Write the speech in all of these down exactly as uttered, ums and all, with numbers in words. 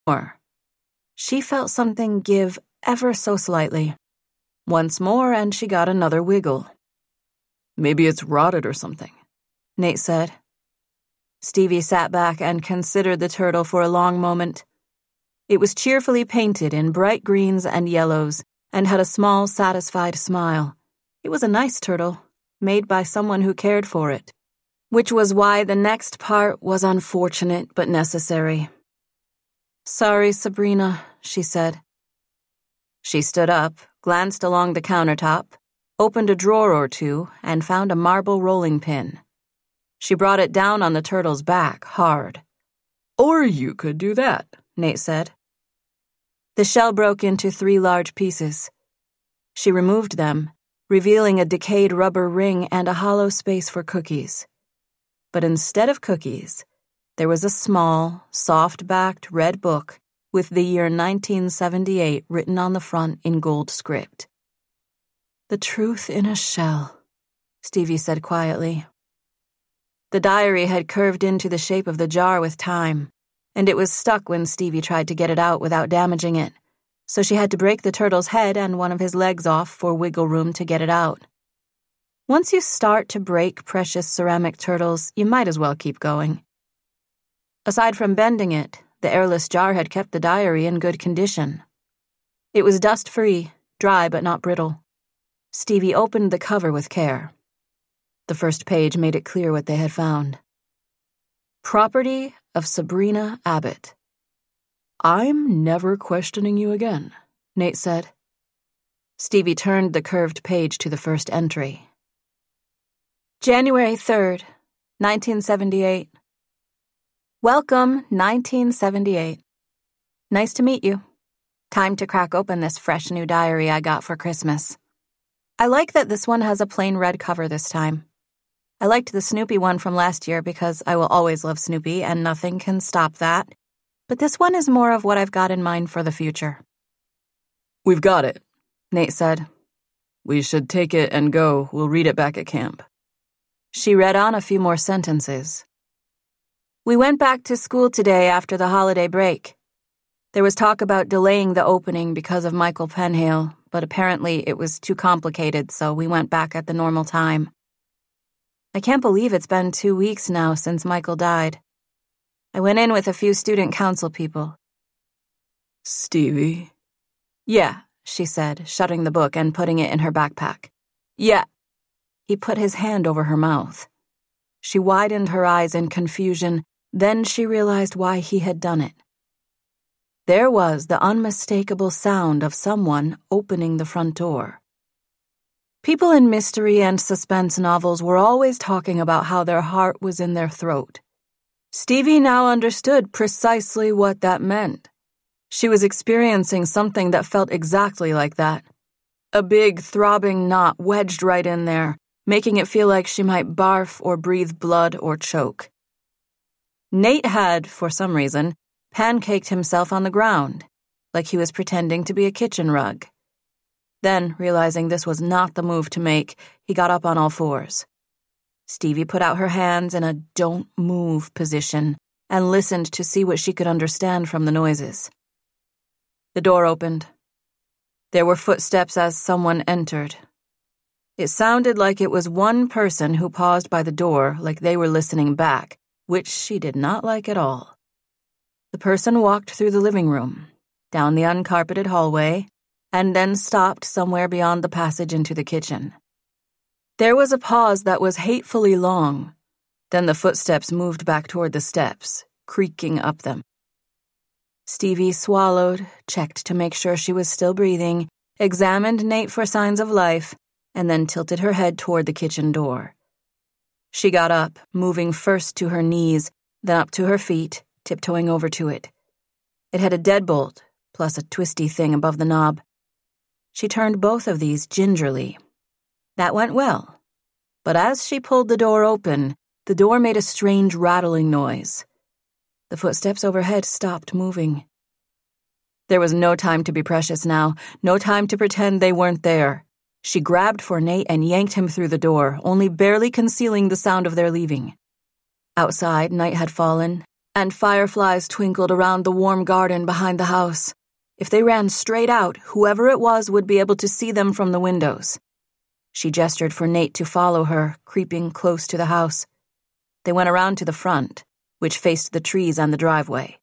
more. She felt something give ever so slightly. Once more, and she got another wiggle. Maybe it's rotted or something, Nate said. Stevie sat back and considered the turtle for a long moment. It was cheerfully painted in bright greens and yellows and had a small, satisfied smile. It was a nice turtle, made by someone who cared for it, which was why the next part was unfortunate but necessary. "Sorry, Sabrina," she said. She stood up, glanced along the countertop, opened a drawer or two, and found a marble rolling pin. She brought it down on the turtle's back, hard. "Or you could do that," Nate said. The shell broke into three large pieces. She removed them, revealing a decayed rubber ring and a hollow space for cookies. But instead of cookies, there was a small, soft-backed red book with the year nineteen seventy-eight written on the front in gold script. "The truth in a shell," Stevie said quietly. The diary had curved into the shape of the jar with time, and it was stuck when Stevie tried to get it out without damaging it, so she had to break the turtle's head and one of his legs off for wiggle room to get it out. Once you start to break precious ceramic turtles, you might as well keep going. Aside from bending it, the airless jar had kept the diary in good condition. It was dust-free, dry but not brittle. Stevie opened the cover with care. The first page made it clear what they had found. "Property of Sabrina Abbott." "I'm never questioning you again," Nate said. Stevie turned the curved page to the first entry. January third, nineteen seventy-eight. Welcome, nineteen seventy-eight. Nice to meet you. Time to crack open this fresh new diary I got for Christmas. I like that this one has a plain red cover this time. I liked the Snoopy one from last year because I will always love Snoopy and nothing can stop that. But this one is more of what I've got in mind for the future. "We've got it," Nate said. "We should take it and go. We'll read it back at camp." She read on a few more sentences. "We went back to school today after the holiday break. There was talk about delaying the opening because of Michael Penhale, but apparently it was too complicated, so we went back at the normal time. I can't believe it's been two weeks now since Michael died. I went in with a few student council people." "Stevie?" "Yeah," she said, shutting the book and putting it in her backpack. "Yeah." He put his hand over her mouth. She widened her eyes in confusion, then she realized why he had done it. There was the unmistakable sound of someone opening the front door. People in mystery and suspense novels were always talking about how their heart was in their throat. Stevie now understood precisely what that meant. She was experiencing something that felt exactly like that. A big, throbbing knot wedged right in there, making it feel like she might barf or breathe blood or choke. Nate had, for some reason, pancaked himself on the ground, like he was pretending to be a kitchen rug. Then, realizing this was not the move to make, he got up on all fours. Stevie put out her hands in a don't move position and listened to see what she could understand from the noises. The door opened. There were footsteps as someone entered. It sounded like it was one person who paused by the door like they were listening back, which she did not like at all. The person walked through the living room, down the uncarpeted hallway, and then stopped somewhere beyond the passage into the kitchen. There was a pause that was hatefully long. Then the footsteps moved back toward the steps, creaking up them. Stevie swallowed, checked to make sure she was still breathing, examined Nate for signs of life, and then tilted her head toward the kitchen door. She got up, moving first to her knees, then up to her feet, tiptoeing over to it. It had a deadbolt, plus a twisty thing above the knob. She turned both of these gingerly. That went well. But as she pulled the door open, the door made a strange rattling noise. The footsteps overhead stopped moving. There was no time to be precious now, no time to pretend they weren't there. She grabbed for Nate and yanked him through the door, only barely concealing the sound of their leaving. Outside, night had fallen, and fireflies twinkled around the warm garden behind the house. If they ran straight out, whoever it was would be able to see them from the windows. She gestured for Nate to follow her, creeping close to the house. They went around to the front, which faced the trees and the driveway.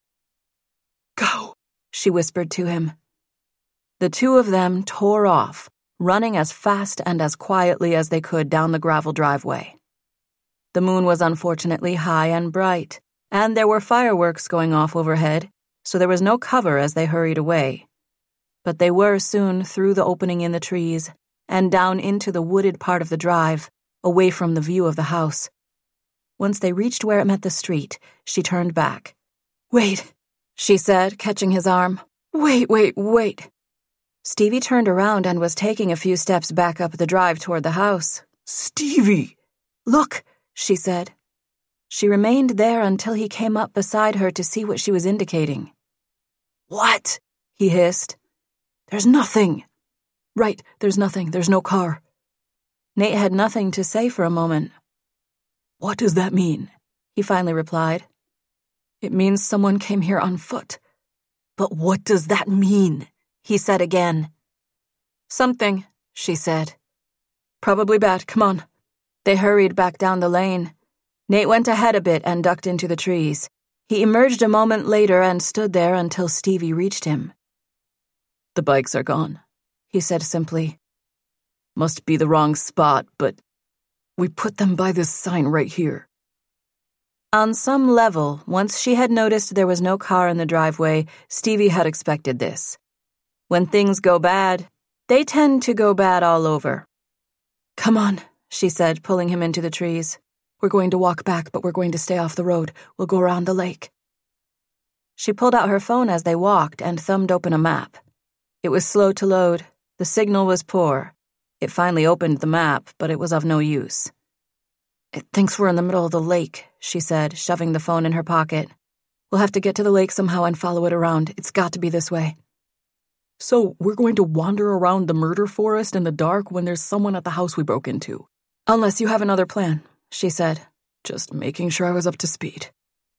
Go, she whispered to him. The two of them tore off, running as fast and as quietly as they could down the gravel driveway. The moon was unfortunately high and bright, and there were fireworks going off overhead, so there was no cover as they hurried away. But they were soon through the opening in the trees and down into the wooded part of the drive, away from the view of the house. Once they reached where it met the street, she turned back. Wait, she said, catching his arm. Wait, wait, wait. Stevie turned around and was taking a few steps back up the drive toward the house. Stevie! Look, she said. She remained there until he came up beside her to see what she was indicating. What? He hissed. There's nothing. Right, there's nothing. There's no car. Nate had nothing to say for a moment. What does that mean? He finally replied. It means someone came here on foot. But what does that mean? He said again. Something, she said. Probably bad. Come on. They hurried back down the lane. Nate went ahead a bit and ducked into the trees. He emerged a moment later and stood there until Stevie reached him. The bikes are gone, he said simply. Must be the wrong spot, but we put them by this sign right here. On some level, once she had noticed there was no car in the driveway, Stevie had expected this. When things go bad, they tend to go bad all over. Come on, she said, pulling him into the trees. We're going to walk back, but we're going to stay off the road. We'll go around the lake. She pulled out her phone as they walked and thumbed open a map. It was slow to load. The signal was poor. It finally opened the map, but it was of no use. It thinks we're in the middle of the lake, she said, shoving the phone in her pocket. We'll have to get to the lake somehow and follow it around. It's got to be this way. So we're going to wander around the murder forest in the dark when there's someone at the house we broke into. Unless you have another plan, she said, just making sure I was up to speed.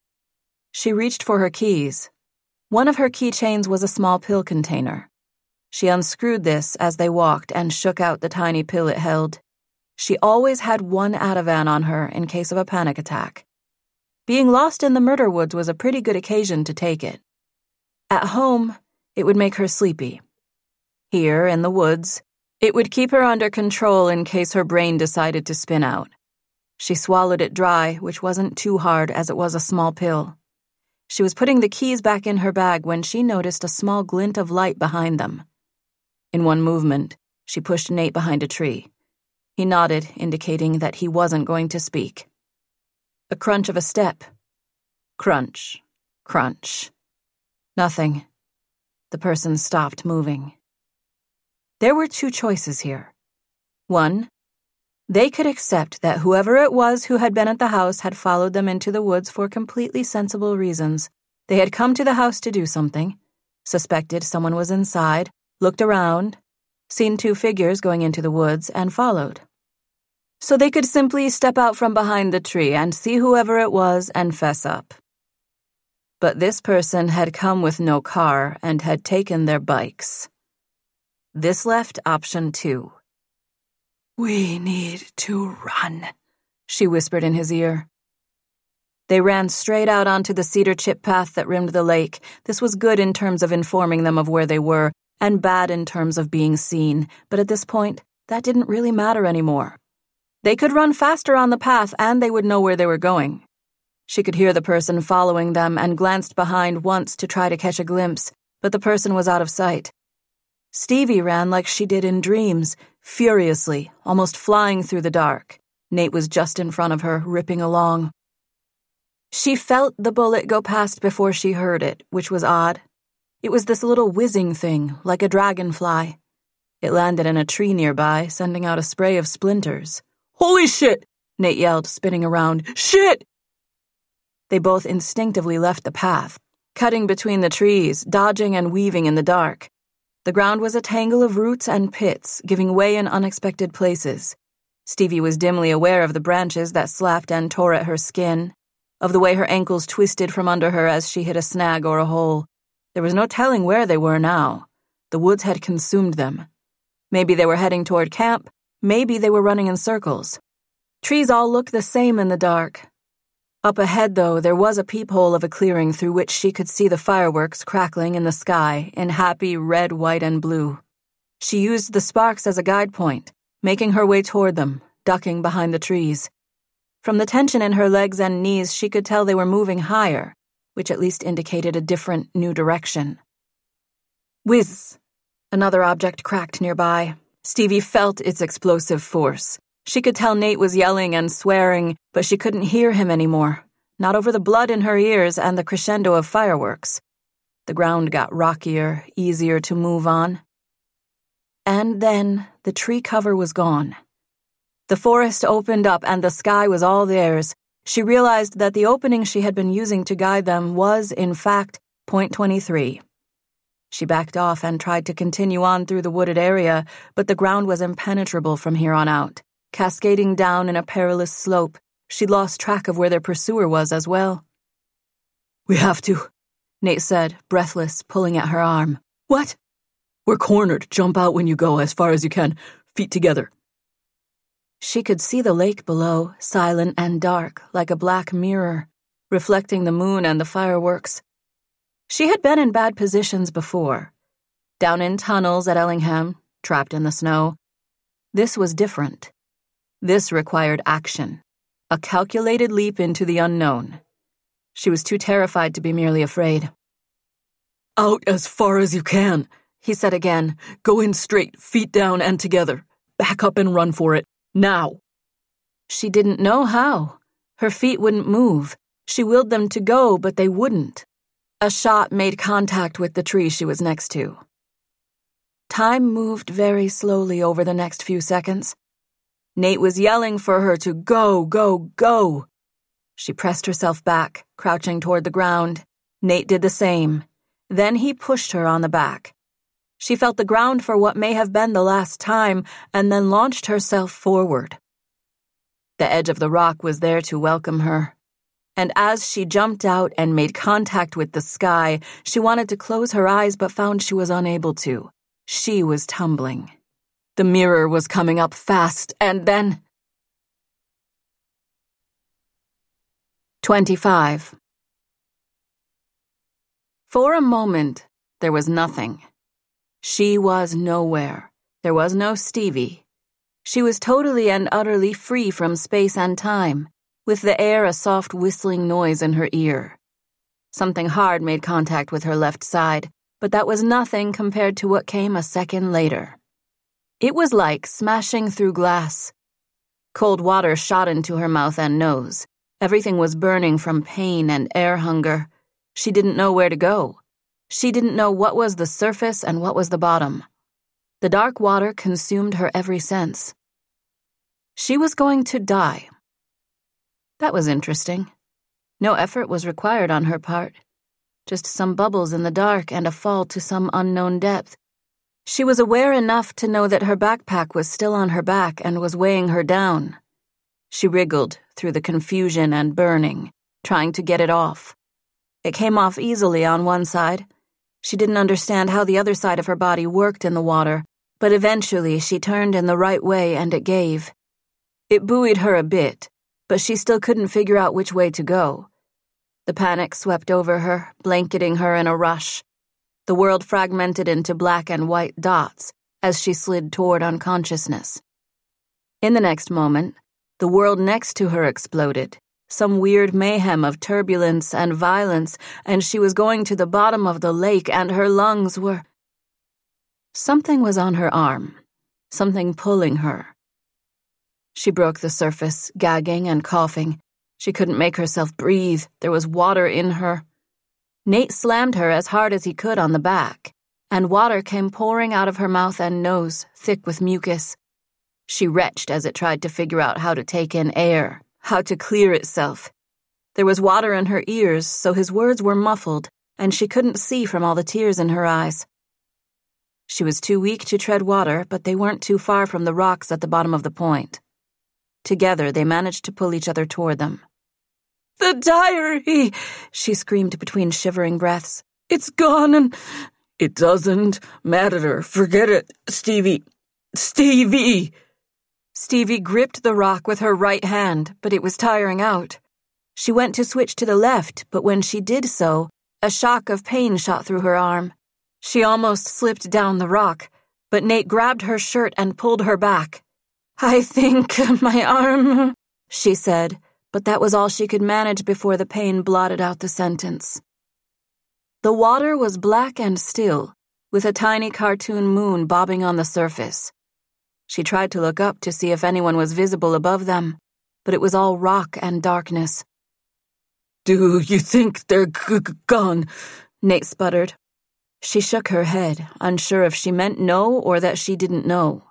She reached for her keys. One of her keychains was a small pill container. She unscrewed this as they walked and shook out the tiny pill it held. She always had one Ativan on her in case of a panic attack. Being lost in the murder woods was a pretty good occasion to take it. At home, it would make her sleepy. Here, in the woods, it would keep her under control in case her brain decided to spin out. She swallowed it dry, which wasn't too hard as it was a small pill. She was putting the keys back in her bag when she noticed a small glint of light behind them. In one movement, she pushed Nate behind a tree. He nodded, indicating that he wasn't going to speak. A crunch of a step. Crunch. Crunch. Nothing. The person stopped moving. There were two choices here. One, they could accept that whoever it was who had been at the house had followed them into the woods for completely sensible reasons. They had come to the house to do something, suspected someone was inside, looked around, seen two figures going into the woods, and followed. So they could simply step out from behind the tree and see whoever it was and fess up. But this person had come with no car and had taken their bikes. This left option two. We need to run, she whispered in his ear. They ran straight out onto the cedar chip path that rimmed the lake. This was good in terms of informing them of where they were, and bad in terms of being seen, but at this point, that didn't really matter anymore. They could run faster on the path and they would know where they were going. She could hear the person following them and glanced behind once to try to catch a glimpse, but the person was out of sight. Stevie ran like she did in dreams, furiously, almost flying through the dark. Nate was just in front of her, ripping along. She felt the bullet go past before she heard it, which was odd. It was this little whizzing thing, like a dragonfly. It landed in a tree nearby, sending out a spray of splinters. Holy shit! Nate yelled, spinning around. Shit! They both instinctively left the path, cutting between the trees, dodging and weaving in the dark. The ground was a tangle of roots and pits, giving way in unexpected places. Stevie was dimly aware of the branches that slapped and tore at her skin. of the way her ankles twisted from under her as she hit a snag or a hole. There was no telling where they were now. The woods had consumed them. Maybe they were heading toward camp, maybe they were running in circles. Trees all looked the same in the dark. Up ahead, though, there was a peephole of a clearing through which she could see the fireworks crackling in the sky in happy red, white, and blue. She used the sparks as a guide point, making her way toward them, ducking behind the trees. From the tension in her legs and knees, she could tell they were moving higher, which at least indicated a different, new direction. Whiz! Another object cracked nearby. Stevie felt its explosive force. She could tell Nate was yelling and swearing, but she couldn't hear him anymore, not over the blood in her ears and the crescendo of fireworks. The ground got rockier, easier to move on. And then the tree cover was gone. The forest opened up and the sky was all theirs. She realized that the opening she had been using to guide them was, in fact, point twenty-three. She backed off and tried to continue on through the wooded area, but the ground was impenetrable from here on out. Cascading down in a perilous slope, she lost track of where their pursuer was as well. "We have to," Nate said, breathless, pulling at her arm. "What?" "We're cornered. Jump out when you go, as far as you can. Feet together." She could see the lake below, silent and dark, like a black mirror, reflecting the moon and the fireworks. She had been in bad positions before. Down in tunnels at Ellingham, trapped in the snow. This was different. This required action, a calculated leap into the unknown. She was too terrified to be merely afraid. "Out as far as you can," he said again. "Go in straight, feet down and together. Back up and run for it. Now." She didn't know how. Her feet wouldn't move. She willed them to go, but they wouldn't. A shot made contact with the tree she was next to. Time moved very slowly over the next few seconds. Nate was yelling for her to go, go, go. She pressed herself back, crouching toward the ground. Nate did the same. Then he pushed her on the back. She felt the ground for what may have been the last time, and then launched herself forward. The edge of the rock was there to welcome her. And as she jumped out and made contact with the sky, she wanted to close her eyes but found she was unable to. She was tumbling. The mirror was coming up fast, and then... twenty-five. For a moment, there was nothing. She was nowhere. There was no Stevie. She was totally and utterly free from space and time, with the air a soft whistling noise in her ear. Something hard made contact with her left side, but that was nothing compared to what came a second later. It was like smashing through glass. Cold water shot into her mouth and nose. Everything was burning from pain and air hunger. She didn't know where to go. She didn't know what was the surface and what was the bottom. The dark water consumed her every sense. She was going to die. That was interesting. No effort was required on her part. Just some bubbles in the dark and a fall to some unknown depth. She was aware enough to know that her backpack was still on her back and was weighing her down. She wriggled through the confusion and burning, trying to get it off. It came off easily on one side. She didn't understand how the other side of her body worked in the water, but eventually she turned in the right way and it gave. It buoyed her a bit, but she still couldn't figure out which way to go. The panic swept over her, blanketing her in a rush. The world fragmented into black and white dots as she slid toward unconsciousness. In the next moment, the world next to her exploded, some weird mayhem of turbulence and violence, and she was going to the bottom of the lake and her lungs were... Something was on her arm, something pulling her. She broke the surface, gagging and coughing. She couldn't make herself breathe. There was water in her. Nate slammed her as hard as he could on the back, and water came pouring out of her mouth and nose, thick with mucus. She retched as it tried to figure out how to take in air, how to clear itself. There was water in her ears, so his words were muffled, and she couldn't see from all the tears in her eyes. She was too weak to tread water, but they weren't too far from the rocks at the bottom of the point. Together, they managed to pull each other toward them. The diary, she screamed between shivering breaths. It's gone and... It doesn't matter. Forget it, Stevie. Stevie! Stevie gripped the rock with her right hand, but it was tiring out. She went to switch to the left, but when she did so, a shock of pain shot through her arm. She almost slipped down the rock, but Nate grabbed her shirt and pulled her back. I think my arm, she said, but that was all she could manage before the pain blotted out the sentence. The water was black and still, with a tiny cartoon moon bobbing on the surface. She tried to look up to see if anyone was visible above them, but it was all rock and darkness. Do you think they're g- g- gone? Nate sputtered. She shook her head, unsure if she meant no or that she didn't know.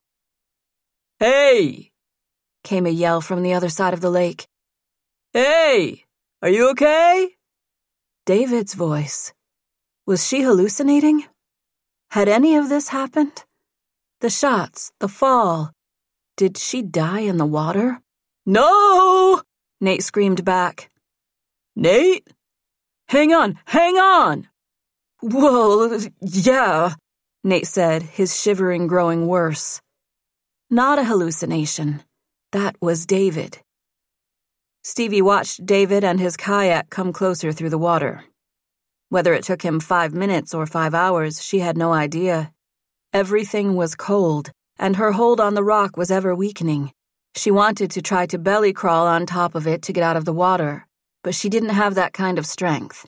Hey! Came a yell from the other side of the lake. Hey! Are you okay? David's voice. Was she hallucinating? Had any of this happened? The shots, the fall. Did she die in the water? No! Nate screamed back. Nate? Hang on, hang on! Well, yeah, Nate said, his shivering growing worse. Not a hallucination. That was David. Stevie watched David and his kayak come closer through the water. Whether it took him five minutes or five hours, she had no idea. Everything was cold, and her hold on the rock was ever weakening. She wanted to try to belly crawl on top of it to get out of the water, but she didn't have that kind of strength.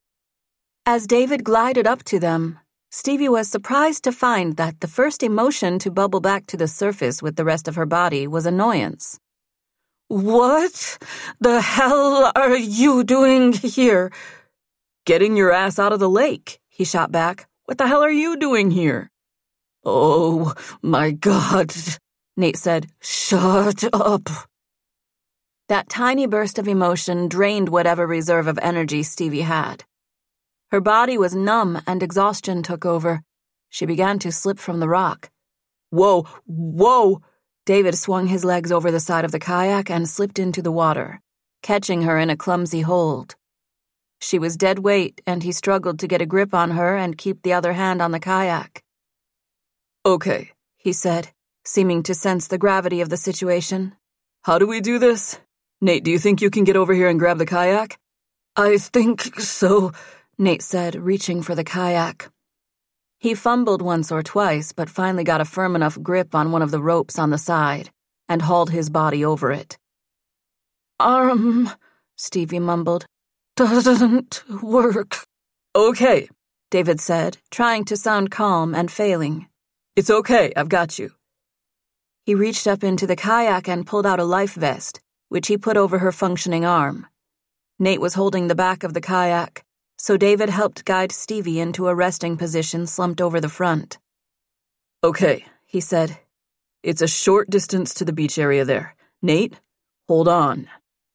As David glided up to them, Stevie was surprised to find that the first emotion to bubble back to the surface with the rest of her body was annoyance. What the hell are you doing here? Getting your ass out of the lake, he shot back. What the hell are you doing here? Oh, my God, Nate said. Shut up. That tiny burst of emotion drained whatever reserve of energy Stevie had. Her body was numb and exhaustion took over. She began to slip from the rock. Whoa, whoa! David swung his legs over the side of the kayak and slipped into the water, catching her in a clumsy hold. She was dead weight, and he struggled to get a grip on her and keep the other hand on the kayak. Okay, he said, seeming to sense the gravity of the situation. How do we do this? Nate, do you think you can get over here and grab the kayak? I think so, Nate said, reaching for the kayak. He fumbled once or twice, but finally got a firm enough grip on one of the ropes on the side and hauled his body over it. Arm, Stevie mumbled. Doesn't work. Okay, David said, trying to sound calm and failing. It's okay, I've got you. He reached up into the kayak and pulled out a life vest, which he put over her functioning arm. Nate was holding the back of the kayak, so David helped guide Stevie into a resting position slumped over the front. Okay, he said. It's a short distance to the beach area there. Nate, hold on.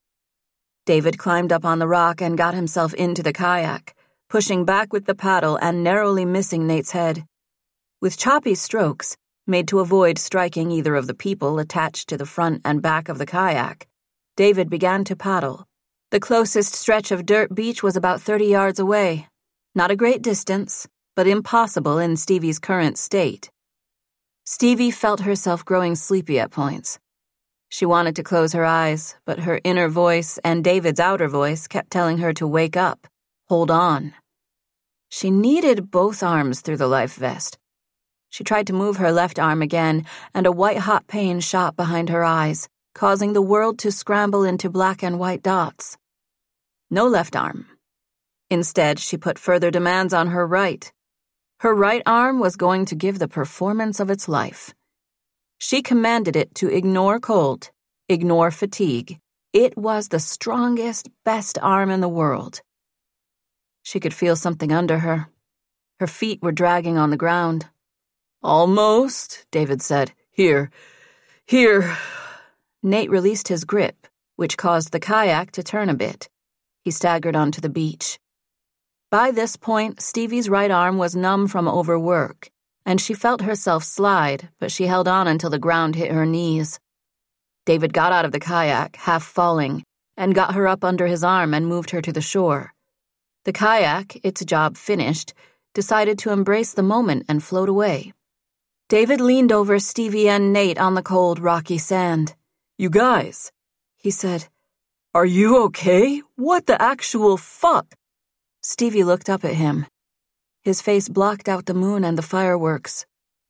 David climbed up on the rock and got himself into the kayak, pushing back with the paddle and narrowly missing Nate's head. With choppy strokes, made to avoid striking either of the people attached to the front and back of the kayak, David began to paddle. The closest stretch of dirt beach was about thirty yards away. Not a great distance, but impossible in Stevie's current state. Stevie felt herself growing sleepy at points. She wanted to close her eyes, but her inner voice and David's outer voice kept telling her to wake up, hold on. She needed both arms through the life vest. She tried to move her left arm again, and a white-hot pain shot behind her eyes, causing the world to scramble into black and white dots. No left arm. Instead, she put further demands on her right. Her right arm was going to give the performance of its life. She commanded it to ignore cold, ignore fatigue. It was the strongest, best arm in the world. She could feel something under her. Her feet were dragging on the ground. Almost, David said. Here, here. Nate released his grip, which caused the kayak to turn a bit. He staggered onto the beach. By this point, Stevie's right arm was numb from overwork, and she felt herself slide, but she held on until the ground hit her knees. David got out of the kayak, half falling, and got her up under his arm and moved her to the shore. The kayak, its job finished, decided to embrace the moment and float away. David leaned over Stevie and Nate on the cold, rocky sand. "You guys," he said. "Are you okay? What the actual fuck?" Stevie looked up at him. His face blocked out the moon and the fireworks.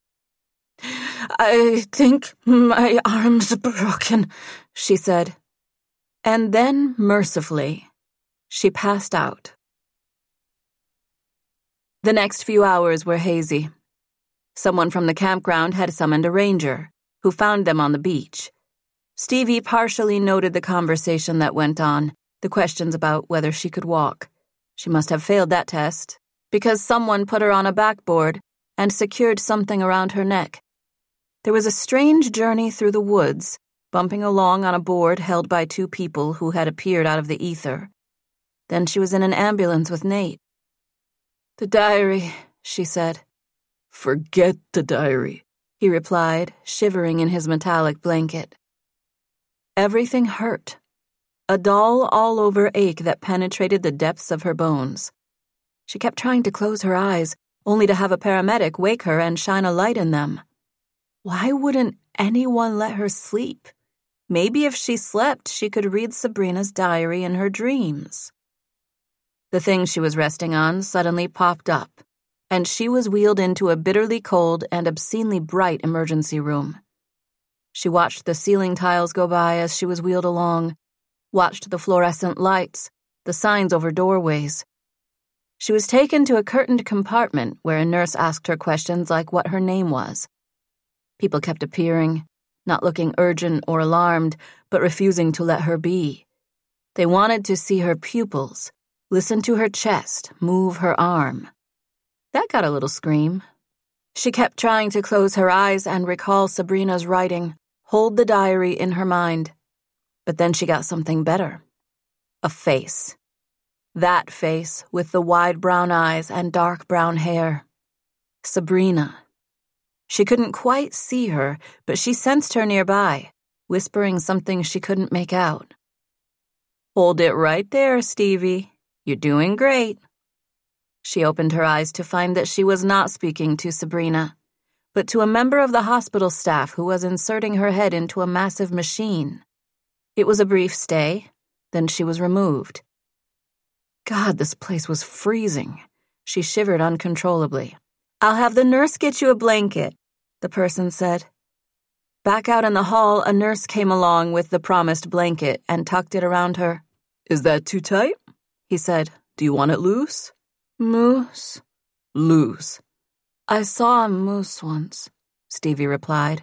"I think my arm's broken," she said. And then, mercifully, she passed out. The next few hours were hazy. Someone from the campground had summoned a ranger, who found them on the beach. Stevie partially noted the conversation that went on, the questions about whether she could walk. She must have failed that test, because someone put her on a backboard and secured something around her neck. There was a strange journey through the woods, bumping along on a board held by two people who had appeared out of the ether. Then she was in an ambulance with Nate. "The diary," she said. "Forget the diary," he replied, shivering in his metallic blanket. Everything hurt. A dull, all-over ache that penetrated the depths of her bones. She kept trying to close her eyes, only to have a paramedic wake her and shine a light in them. Why wouldn't anyone let her sleep? Maybe if she slept, she could read Sabrina's diary in her dreams. The thing she was resting on suddenly popped up, and she was wheeled into a bitterly cold and obscenely bright emergency room. She watched the ceiling tiles go by as she was wheeled along, watched the fluorescent lights, the signs over doorways. She was taken to a curtained compartment where a nurse asked her questions like what her name was. People kept appearing, not looking urgent or alarmed, but refusing to let her be. They wanted to see her pupils, listen to her chest, move her arm. That got a little scream. She kept trying to close her eyes and recall Sabrina's writing, hold the diary in her mind. But then she got something better. A face. That face with the wide brown eyes and dark brown hair. Sabrina. She couldn't quite see her, but she sensed her nearby, whispering something she couldn't make out. "Hold it right there, Stevie. You're doing great." She opened her eyes to find that she was not speaking to Sabrina, but to a member of the hospital staff who was inserting her head into a massive machine. It was a brief stay, then she was removed. God, this place was freezing. She shivered uncontrollably. "I'll have the nurse get you a blanket," the person said. Back out in the hall, a nurse came along with the promised blanket and tucked it around her. "Is that too tight?" he said. "Do you want it loose?" "Moose." "Loose." "I saw a moose once," Stevie replied.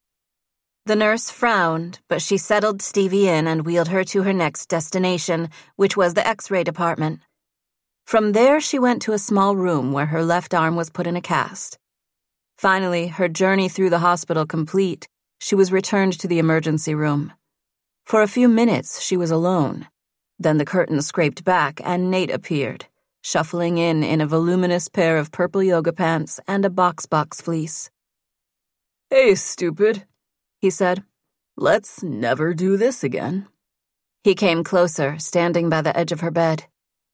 The nurse frowned, but she settled Stevie in and wheeled her to her next destination, which was the X-ray department. From there, she went to a small room where her left arm was put in a cast. Finally, her journey through the hospital complete, she was returned to the emergency room. For a few minutes, she was alone. Then the curtain scraped back and Nate appeared, shuffling in in a voluminous pair of purple yoga pants and a box-box fleece. "Hey, stupid," he said. "Let's never do this again." He came closer, standing by the edge of her bed.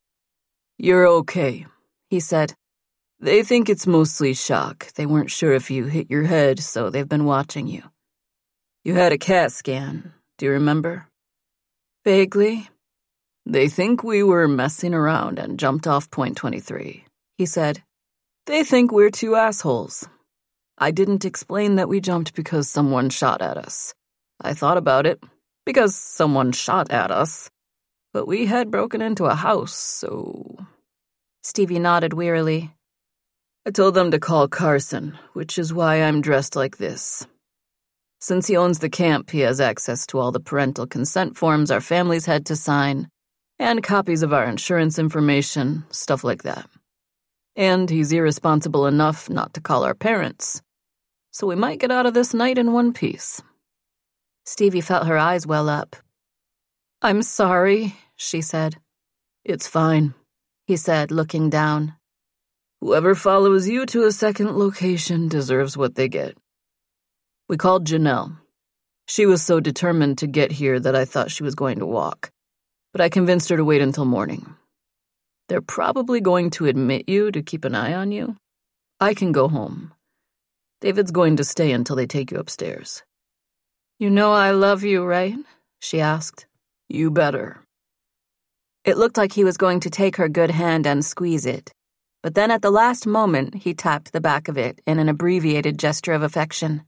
"You're okay," he said. "They think it's mostly shock. They weren't sure if you hit your head, so they've been watching you. You had a CAT scan, do you remember?" "Vaguely." "They think we were messing around and jumped off Point twenty-three, he said. "They think we're two assholes. I didn't explain that we jumped because someone shot at us. I thought about it, because someone shot at us. But we had broken into a house, so..." Stevie nodded wearily. "I told them to call Carson, which is why I'm dressed like this. Since he owns the camp, he has access to all the parental consent forms our families had to sign, and copies of our insurance information, stuff like that. And he's irresponsible enough not to call our parents. So we might get out of this night in one piece." Stevie felt her eyes well up. "I'm sorry," she said. "It's fine," he said, looking down. "Whoever follows you to a second location deserves what they get." We called Janelle. She was so determined to get here that I thought she was going to walk. but I convinced her to wait until morning. They're probably going to admit you to keep an eye on you. I can go home. David's going to stay until they take you upstairs. You know I love you, right? She asked. You better. It looked like he was going to take her good hand and squeeze it, but then at the last moment he tapped the back of it in an abbreviated gesture of affection.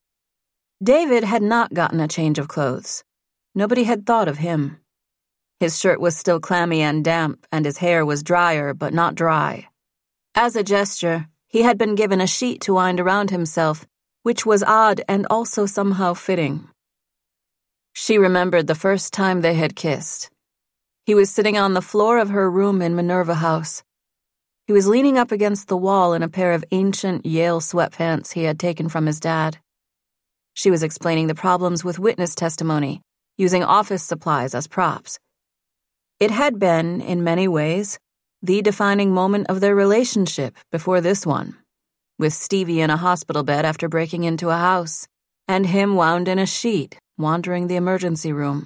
David had not gotten a change of clothes. Nobody had thought of him. His shirt was still clammy and damp, and his hair was drier but not dry. As a gesture, he had been given a sheet to wind around himself, which was odd and also somehow fitting. She remembered the first time they had kissed. He was sitting on the floor of her room in Minerva House. He was leaning up against the wall in a pair of ancient Yale sweatpants he had taken from his dad. She was explaining the problems with witness testimony, using office supplies as props. It had been, in many ways, the defining moment of their relationship before this one, with Stevie in a hospital bed after breaking into a house, and him wound in a sheet, wandering the emergency room.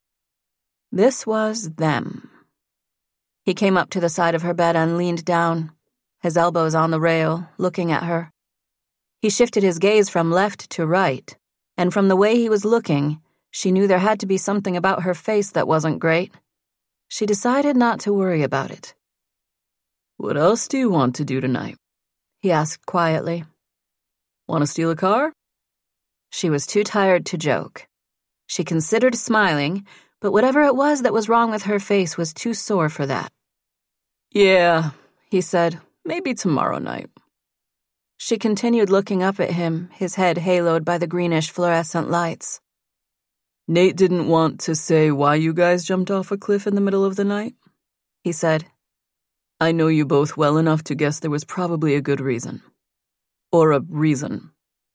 This was them. He came up to the side of her bed and leaned down, his elbows on the rail, looking at her. He shifted his gaze from left to right, and from the way he was looking, she knew there had to be something about her face that wasn't great. She decided not to worry about it. What else do you want to do tonight? He asked quietly. Want to steal a car? She was too tired to joke. She considered smiling, but whatever it was that was wrong with her face was too sore for that. Yeah, he said, maybe tomorrow night. She continued looking up at him, his head haloed by the greenish fluorescent lights. Nate didn't want to say why you guys jumped off a cliff in the middle of the night, he said. I know you both well enough to guess there was probably a good reason. Or a reason.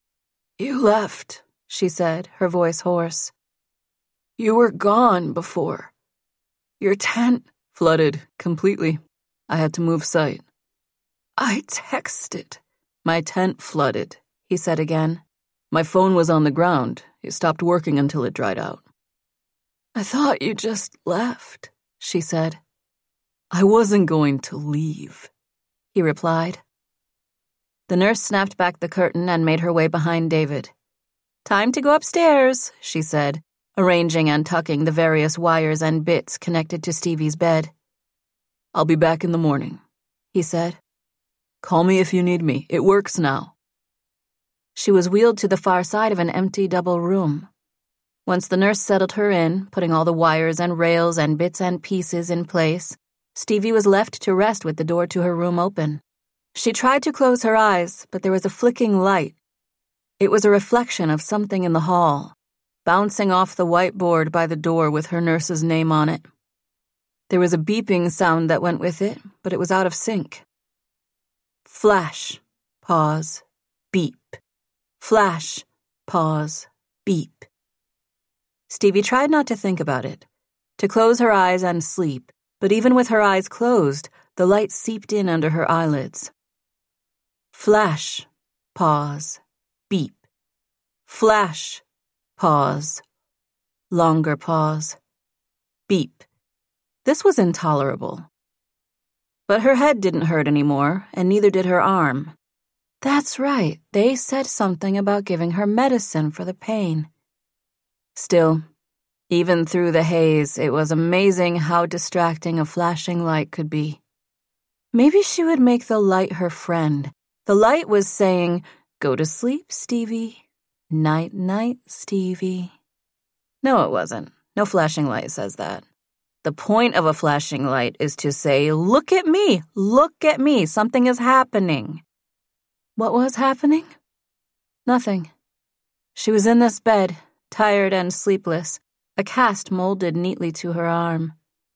You left, she said, her voice hoarse. You were gone before. Your tent flooded completely. I had to move site. I texted. My tent flooded, he said again. My phone was on the ground. It stopped working until it dried out. I thought you just left, she said. I wasn't going to leave, he replied. The nurse snapped back the curtain and made her way behind David. Time to go upstairs, she said, arranging and tucking the various wires and bits connected to Stevie's bed. I'll be back in the morning, he said. Call me if you need me. It works now. She was wheeled to the far side of an empty double room. Once the nurse settled her in, putting all the wires and rails and bits and pieces in place, Stevie was left to rest with the door to her room open. She tried to close her eyes, but there was a flicking light. It was a reflection of something in the hall, bouncing off the whiteboard by the door with her nurse's name on it. There was a beeping sound that went with it, but it was out of sync. Flash, pause, beep. Flash, pause, beep. Stevie tried not to think about it, to close her eyes and sleep, but even with her eyes closed, the light seeped in under her eyelids. Flash, pause, beep. Flash, pause. Longer pause. Beep. This was intolerable. But her head didn't hurt anymore, and neither did her arm. That's right, they said something about giving her medicine for the pain. Still, even through the haze, it was amazing how distracting a flashing light could be. Maybe she would make the light her friend. The light was saying, "Go to sleep, Stevie. Night-night, Stevie." No, it wasn't. No flashing light says that. The point of a flashing light is to say, "Look at me, look at me, something is happening." What was happening? Nothing. She was in this bed, tired and sleepless, a cast molded neatly to her arm.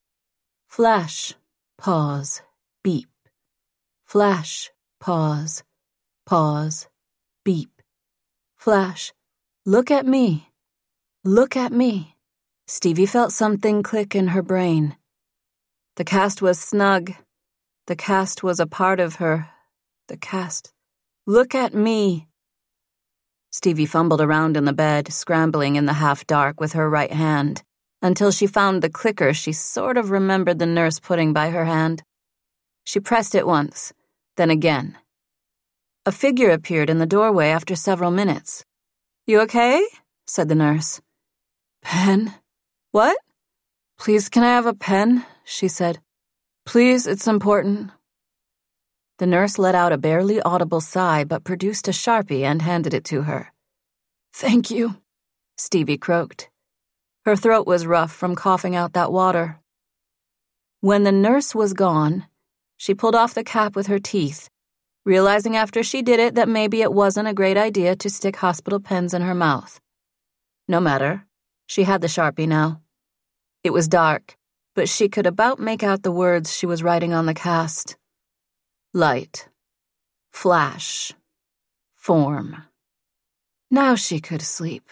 Flash, pause, beep. Flash, pause, pause, beep. Flash, look at me, look at me. Stevie felt something click in her brain. The cast was snug. The cast was a part of her. The cast. Look at me. Stevie fumbled around in the bed, scrambling in the half-dark with her right hand, until she found the clicker she sort of remembered the nurse putting by her hand. She pressed it once, then again. A figure appeared in the doorway after several minutes. "You okay?" said the nurse. "Pen?" "What?" "Please, can I have a pen?" she said. "Please, it's important." The nurse let out a barely audible sigh but produced a Sharpie and handed it to her. "Thank you," Stevie croaked. Her throat was rough from coughing out that water. When the nurse was gone, she pulled off the cap with her teeth, realizing after she did it that maybe it wasn't a great idea to stick hospital pens in her mouth. No matter, she had the Sharpie now. It was dark, but she could about make out the words she was writing on the cast. Light. Flash. Form. Now she could sleep.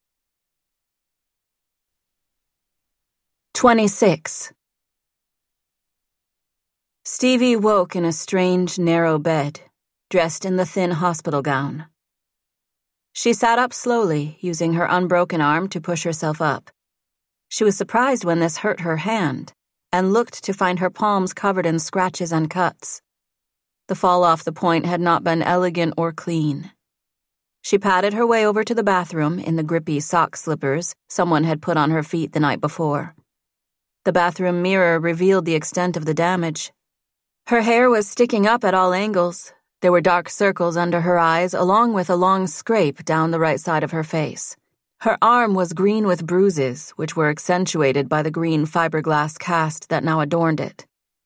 twenty-six. Stevie woke in a strange, narrow bed, dressed in the thin hospital gown. She sat up slowly, using her unbroken arm to push herself up. She was surprised when this hurt her hand, and looked to find her palms covered in scratches and cuts. The fall off the point had not been elegant or clean. She padded her way over to the bathroom in the grippy sock slippers someone had put on her feet the night before. The bathroom mirror revealed the extent of the damage. Her hair was sticking up at all angles. There were dark circles under her eyes, along with a long scrape down the right side of her face. Her arm was green with bruises, which were accentuated by the green fiberglass cast that now adorned it.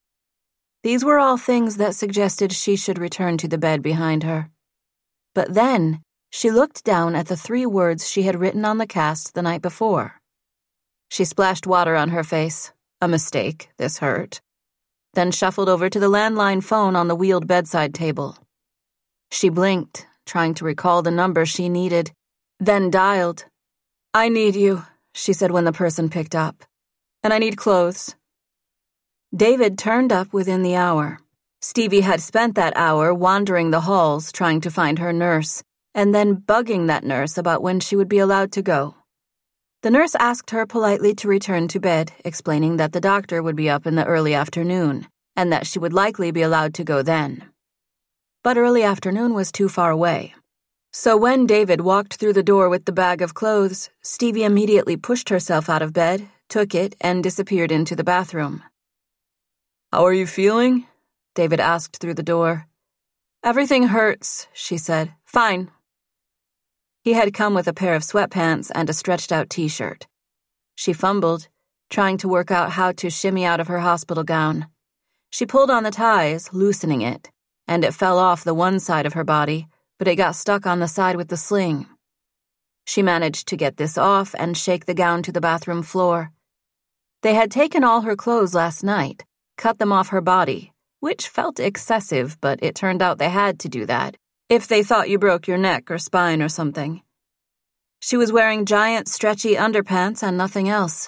These were all things that suggested she should return to the bed behind her. But then, she looked down at the three words she had written on the cast the night before. She splashed water on her face. A mistake, this hurt. Then shuffled over to the landline phone on the wheeled bedside table. She blinked, trying to recall the number she needed, then dialed. "I need you," she said when the person picked up. "And I need clothes." David turned up within the hour. Stevie had spent that hour wandering the halls trying to find her nurse, and then bugging that nurse about when she would be allowed to go. The nurse asked her politely to return to bed, explaining that the doctor would be up in the early afternoon, and that she would likely be allowed to go then. But early afternoon was too far away. So when David walked through the door with the bag of clothes, Stevie immediately pushed herself out of bed, took it, and disappeared into the bathroom. "How are you feeling?" David asked through the door. "Everything hurts," she said. "Fine." He had come with a pair of sweatpants and a stretched-out t-shirt. She fumbled, trying to work out how to shimmy out of her hospital gown. She pulled on the ties, loosening it, and it fell off the one side of her body, but it got stuck on the side with the sling. She managed to get this off and shake the gown to the bathroom floor. They had taken all her clothes last night, cut them off her body, which felt excessive, but it turned out they had to do that, if they thought you broke your neck or spine or something. She was wearing giant, stretchy underpants and nothing else.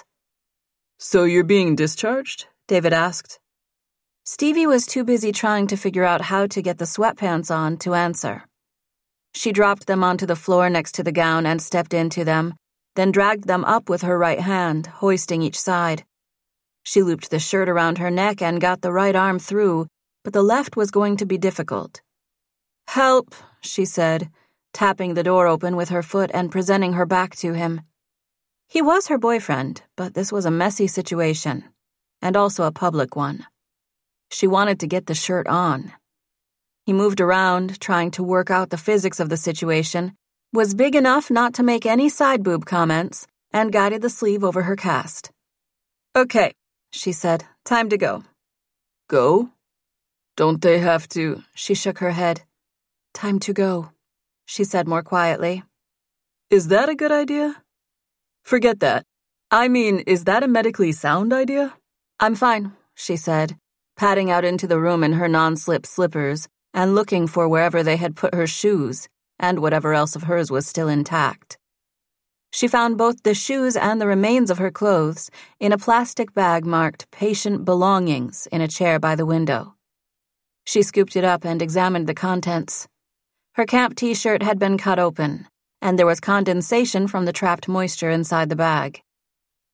"So you're being discharged?" David asked. Stevie was too busy trying to figure out how to get the sweatpants on to answer. She dropped them onto the floor next to the gown and stepped into them, then dragged them up with her right hand, hoisting each side. She looped the shirt around her neck and got the right arm through, but the left was going to be difficult. "Help," she said, tapping the door open with her foot and presenting her back to him. He was her boyfriend, but this was a messy situation, and also a public one. She wanted to get the shirt on. He moved around, trying to work out the physics of the situation, was big enough not to make any side boob comments, and guided the sleeve over her cast. "Okay," she said, "time to go." "Go? Don't they have to?" She shook her head. "Time to go," she said more quietly. "Is that a good idea?" "Forget that. I mean, is that a medically sound idea?" "I'm fine," she said, padding out into the room in her non-slip slippers and looking for wherever they had put her shoes and whatever else of hers was still intact. She found both the shoes and the remains of her clothes in a plastic bag marked Patient Belongings in a chair by the window. She scooped it up and examined the contents. Her camp t-shirt had been cut open, and there was condensation from the trapped moisture inside the bag.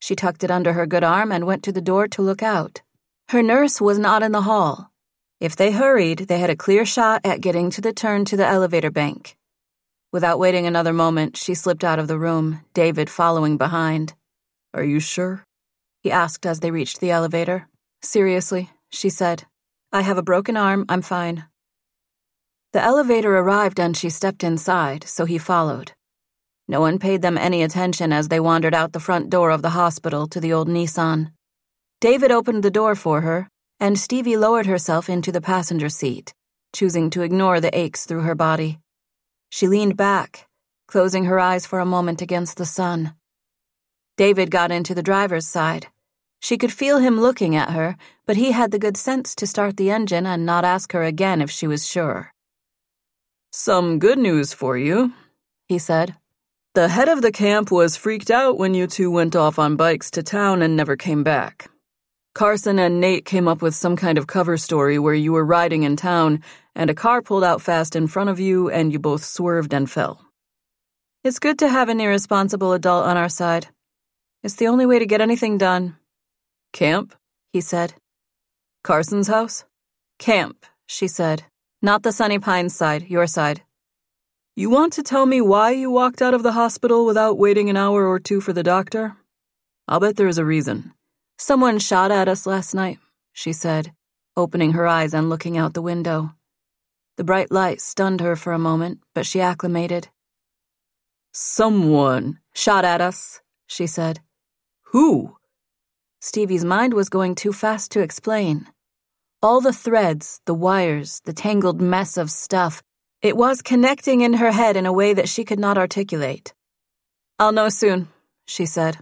She tucked it under her good arm and went to the door to look out. Her nurse was not in the hall. If they hurried, they had a clear shot at getting to the turn to the elevator bank. Without waiting another moment, she slipped out of the room, David following behind. "Are you sure?" he asked as they reached the elevator. "Seriously," she said. "I have a broken arm, I'm fine." The elevator arrived and she stepped inside, so he followed. No one paid them any attention as they wandered out the front door of the hospital to the old Nissan. David opened the door for her, and Stevie lowered herself into the passenger seat, choosing to ignore the aches through her body. She leaned back, closing her eyes for a moment against the sun. David got into the driver's side. She could feel him looking at her, but he had the good sense to start the engine and not ask her again if she was sure. "Some good news for you," he said. "The head of the camp was freaked out when you two went off on bikes to town and never came back. Carson and Nate came up with some kind of cover story where you were riding in town and a car pulled out fast in front of you and you both swerved and fell. It's good to have an irresponsible adult on our side. It's the only way to get anything done." "Camp?" he said. "Carson's house?" "Camp," she said. "Not the Sunny Pines side, your side." "You want to tell me why you walked out of the hospital without waiting an hour or two for the doctor? I'll bet there is a reason." "Someone shot at us last night," she said, opening her eyes and looking out the window. The bright light stunned her for a moment, but she acclimated. "Someone shot at us," she said. "Who?" Stevie's mind was going too fast to explain. All the threads, the wires, the tangled mess of stuff, it was connecting in her head in a way that she could not articulate. "I'll know soon," she said.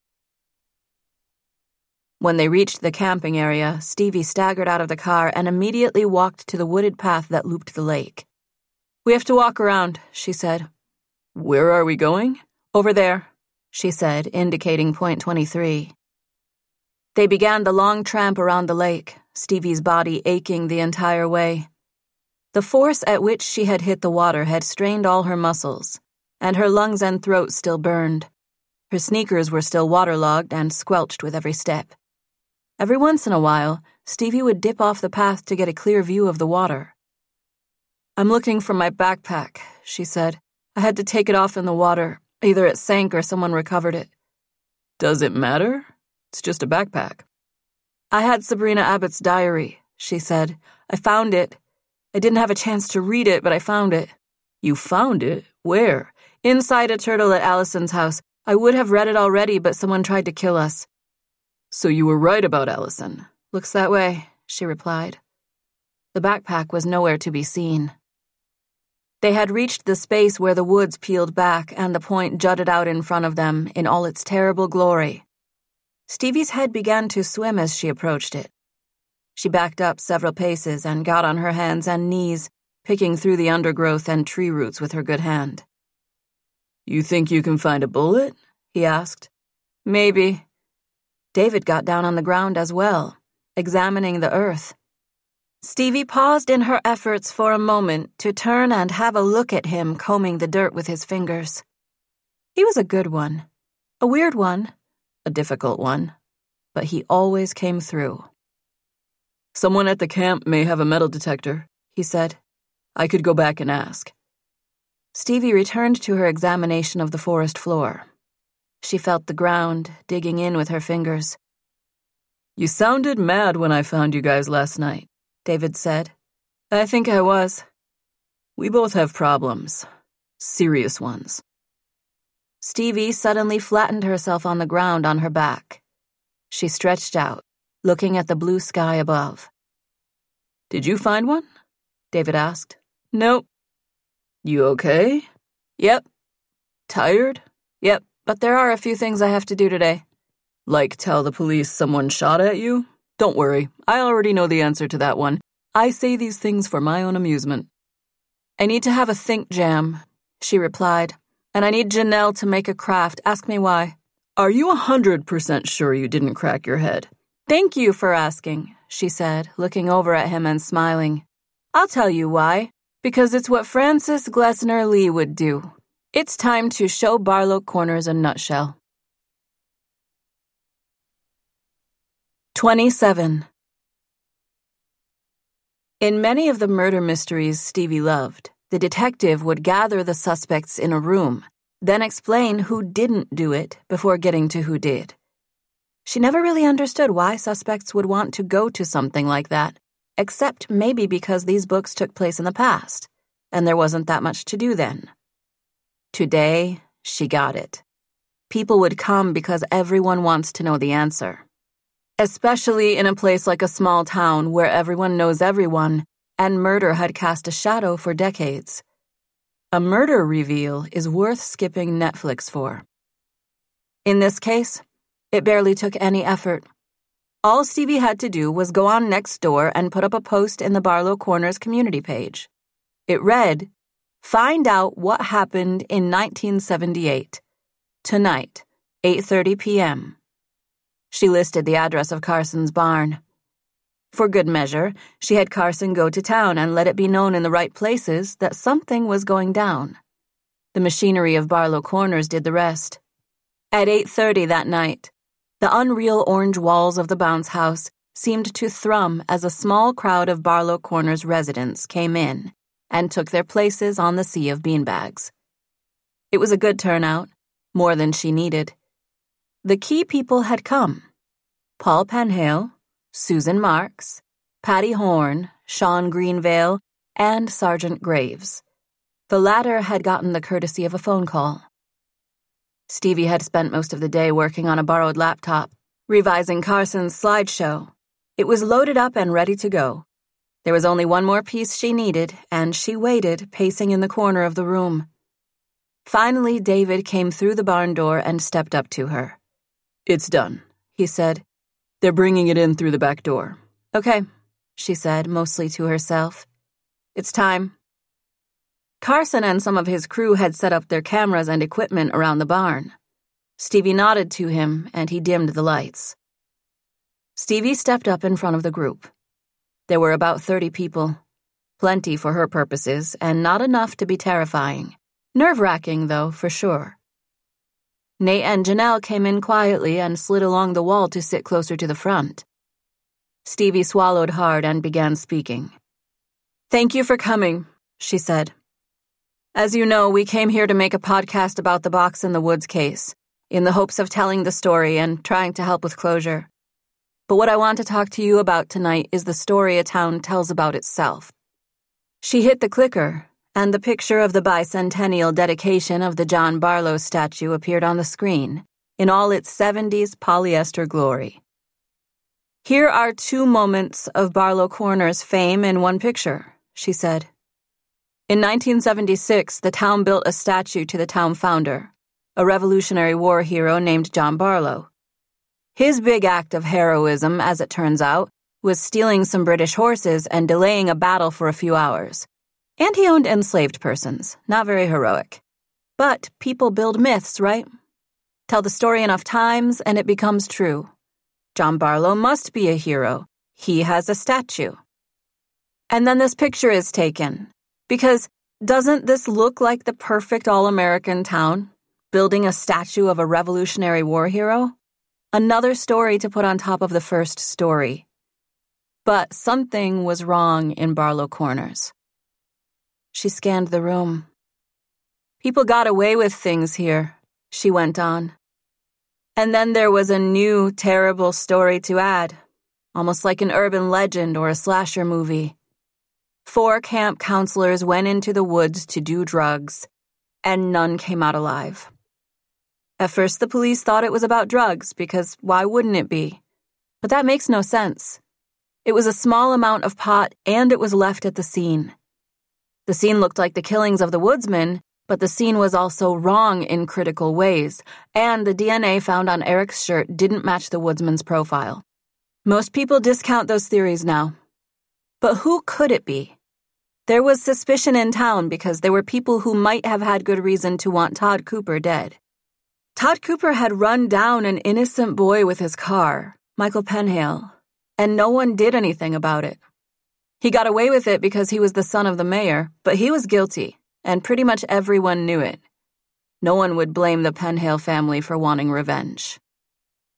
When they reached the camping area, Stevie staggered out of the car and immediately walked to the wooded path that looped the lake. "We have to walk around," she said. "Where are we going?" "Over there," she said, indicating point twenty-three. They began the long tramp around the lake, Stevie's body aching the entire way. The force at which she had hit the water had strained all her muscles, and her lungs and throat still burned. Her sneakers were still waterlogged and squelched with every step. Every once in a while, Stevie would dip off the path to get a clear view of the water. "I'm looking for my backpack," she said. "I had to take it off in the water. Either it sank or someone recovered it." "Does it matter? It's just a backpack." "I had Sabrina Abbott's diary," she said. "I found it. I didn't have a chance to read it, but I found it." "You found it? Where?" "Inside a turtle at Allison's house. I would have read it already, but someone tried to kill us." "So you were right about Allison." "Looks that way," she replied. The backpack was nowhere to be seen. They had reached the space where the woods peeled back and the point jutted out in front of them in all its terrible glory. Stevie's head began to swim as she approached it. She backed up several paces and got on her hands and knees, picking through the undergrowth and tree roots with her good hand. "You think you can find a bullet?" he asked. "Maybe." David got down on the ground as well, examining the earth. Stevie paused in her efforts for a moment to turn and have a look at him combing the dirt with his fingers. He was a good one, a weird one, a difficult one, but he always came through. "Someone at the camp may have a metal detector," he said. "I could go back and ask." Stevie returned to her examination of the forest floor. She felt the ground, digging in with her fingers. "You sounded mad when I found you guys last night," David said. "I think I was." "We both have problems. Serious ones." Stevie suddenly flattened herself on the ground on her back. She stretched out, looking at the blue sky above. "Did you find one?" David asked. "Nope." "You okay?" "Yep." "Tired?" "Yep, but there are a few things I have to do today." "Like tell the police someone shot at you?" "Don't worry, I already know the answer to that one. I say these things for my own amusement." "I need to have a think jam," she replied. "And I need Janelle to make a craft. Ask me why." "Are you a hundred percent sure you didn't crack your head?" "Thank you for asking," she said, looking over at him and smiling. "I'll tell you why. Because it's what Frances Glessner Lee would do. It's time to show Barlow Corners a nutshell." twenty-seven. In many of the murder mysteries Stevie loved, the detective would gather the suspects in a room, then explain who didn't do it before getting to who did. She never really understood why suspects would want to go to something like that, except maybe because these books took place in the past, and there wasn't that much to do then. Today, she got it. People would come because everyone wants to know the answer. Especially in a place like a small town where everyone knows everyone, and murder had cast a shadow for decades. A murder reveal is worth skipping Netflix for. In this case, it barely took any effort. All Stevie had to do was go on Nextdoor and put up a post in the Barlow Corners community page. It read, "Find out what happened in nineteen seventy-eight. Tonight, eight thirty p.m. She listed the address of Carson's barn. For good measure, she had Carson go to town and let it be known in the right places that something was going down. The machinery of Barlow Corners did the rest. At eight thirty that night, the unreal orange walls of the bounce house seemed to thrum as a small crowd of Barlow Corners residents came in and took their places on the sea of beanbags. It was a good turnout, more than she needed. The key people had come. Paul Penhale, Susan Marks, Patty Horn, Sean Greenvale, and Sergeant Graves. The latter had gotten the courtesy of a phone call. Stevie had spent most of the day working on a borrowed laptop, revising Carson's slideshow. It was loaded up and ready to go. There was only one more piece she needed, and she waited, pacing in the corner of the room. Finally, David came through the barn door and stepped up to her. "It's done," he said. "They're bringing it in through the back door." "Okay," she said, mostly to herself. "It's time." Carson and some of his crew had set up their cameras and equipment around the barn. Stevie nodded to him, and he dimmed the lights. Stevie stepped up in front of the group. There were about thirty people. Plenty for her purposes, and not enough to be terrifying. Nerve-wracking, though, for sure. Nate and Janelle came in quietly and slid along the wall to sit closer to the front. Stevie swallowed hard and began speaking. "Thank you for coming," she said. "As you know, we came here to make a podcast about the Box in the Woods case, in the hopes of telling the story and trying to help with closure. But what I want to talk to you about tonight is the story a town tells about itself." She hit the clicker, and the picture of the bicentennial dedication of the John Barlow statue appeared on the screen, in all its seventies polyester glory. "Here are two moments of Barlow Corners' fame in one picture," she said. In nineteen seventy-six, the town built a statue to the town founder, a Revolutionary War hero named John Barlow. His big act of heroism, as it turns out, was stealing some British horses and delaying a battle for a few hours. And he owned enslaved persons, not very heroic. But people build myths, right? Tell the story enough times and it becomes true. John Barlow must be a hero. He has a statue. And then this picture is taken. Because doesn't this look like the perfect all-American town? Building a statue of a Revolutionary War hero? Another story to put on top of the first story. But something was wrong in Barlow Corners. She scanned the room. "People got away with things here," she went on. And then there was a new, terrible story to add, almost like an urban legend or a slasher movie. Four camp counselors went into the woods to do drugs, and none came out alive. At first, the police thought it was about drugs, because why wouldn't it be? But that makes no sense. It was a small amount of pot, and it was left at the scene. The scene looked like the killings of the woodsmen, but the scene was also wrong in critical ways, and the D N A found on Eric's shirt didn't match the woodsman's profile. Most people discount those theories now. But who could it be? There was suspicion in town because there were people who might have had good reason to want Todd Cooper dead. Todd Cooper had run down an innocent boy with his car, Michael Penhale, and no one did anything about it. He got away with it because he was the son of the mayor, but he was guilty, and pretty much everyone knew it. No one would blame the Penhale family for wanting revenge.